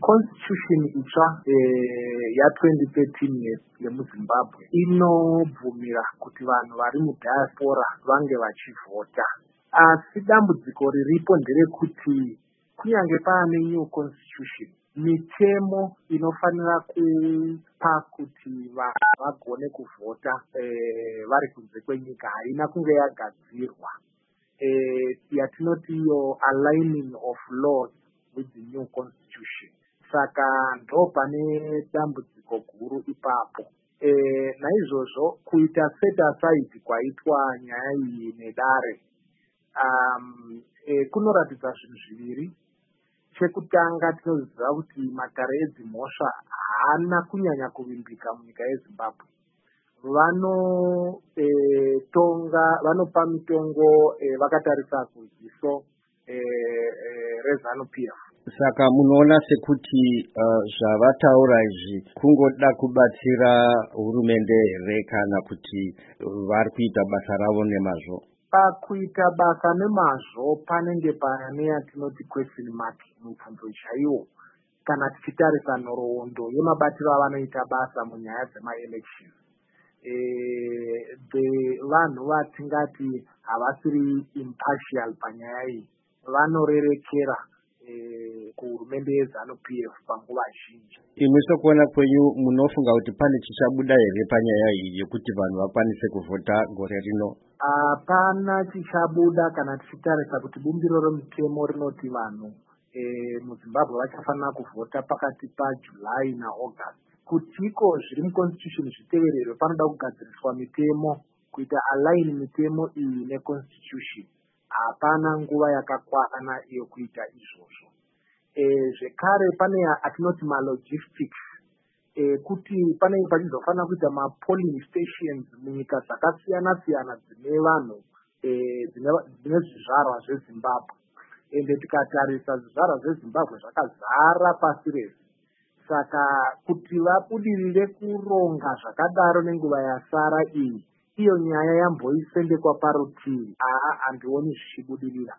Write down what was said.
constitution itsva ya2013 yemuzimbabwe inobvumira kuti vanhu vari mudiaspora vange vachivhota, asi dambudziko riripo nderekuti kunyange paane new constitution, mitemo inofanira kupa kuti vanhu vagone kuvhota vari kunze kwenyika haina kunge yagadzirwa, yatinoti iyo aligning of laws with the new constitution. Saka ndo pane dambudziko guru ipapo. Naizvozvo kuita set aside kwaitwa nyaya iyi nedare kunoratidza zvinhu zviviri. Chekutanga tinoziva kuti matare edzimhosva haana kunyanya kuvimbika munyika yeZimbabwe. Vanopa mitongo vakatarisa kuziso reZANU-PF. Saka munoona sekuti zvavataura izvi kungoda kubatsira hurumende here kana kuti vari kuita basa ravo nemazvo? Pakuita basa nemazvo panenge pane yatinoti question mark mubvunzo chaiwo kana tichitarisa nhoroondo yemabatiro avanoita basa munyaya dzemaelection. Vanhu vatingati havasiri impartial panyaya iyi vanorerekera kuhurumende yeZANU-PF panguva zhinji. Imwe sokuona kwenyu munofunga kuti pane chichabuda here panyaya iyi yekuti vanhu vakwanise kuvhota gore rino? Hapana chichabuda kana tichitarisa kuti bumbiro remutemo rinoti vanhu muZimbabwe vachafanira kuvhota pakati paJuly naAugust. Kutiko zviri muconstitution zvitevererwe panoda kugadziriswa mitemo kuita align mitemo iyi neconstitution. Hapana nguva yakakwana yokuita izvozvo. Zvekare pane atinoti malogistics, kuti panenge pachizofanira kuita mapolling stations munyika dzakasiyana-siyana dzine vanhu dzine zvizvarwa zveZimbabwe. Ende tikatarisa zvizvarwa zveZimbabwe zvakazara pasi rese. Saka kuti vabudirire kuronga zvakadaro nenguva yasara iyi, iyo nyaya yamboisendekwa parutivi, handioni zvichibudirira.